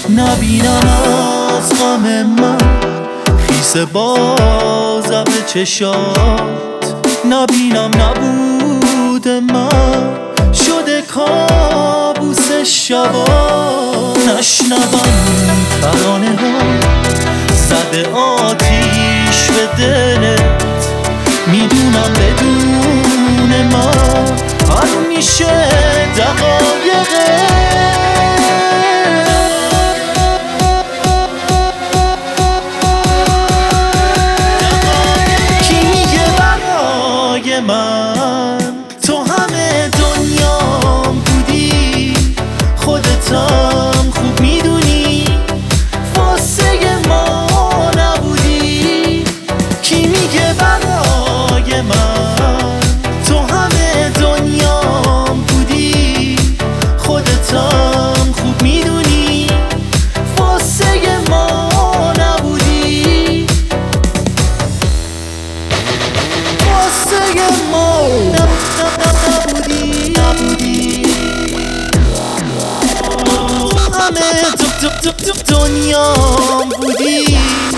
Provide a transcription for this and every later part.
نبینم از غم من خیس بازم چشات، نبینم نبود من شده کابوس شبا، نشنوم ترانه ها زده آتیش به دلت، میدونم بدون ما حل میشه دقایقه. کی میگه برای من تو همه دنیام بودی، خودتم خوب میدونی واسه ما نبودی. کی میگه برای من تو همه دنیام بودی، خودتم خوب میدونی واسه ما نبودی، واسه ما نبودی. همه دنیام بودی.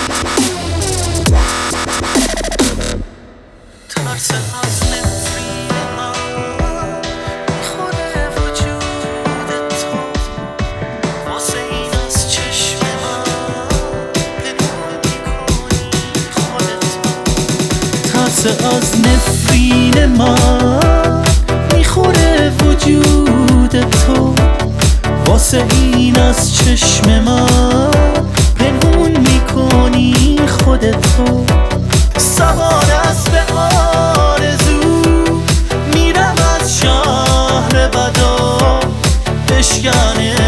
ترس از نفرین من میخوره وجود تو، واسه این از چشم من پنهون میکنی خودت. ترس از نفرین من میخوره وجود تو، واسه این از چشم من پنهون میکنی خودتو. سوار اسب آرزو میرم از شهر بدا، بشکنه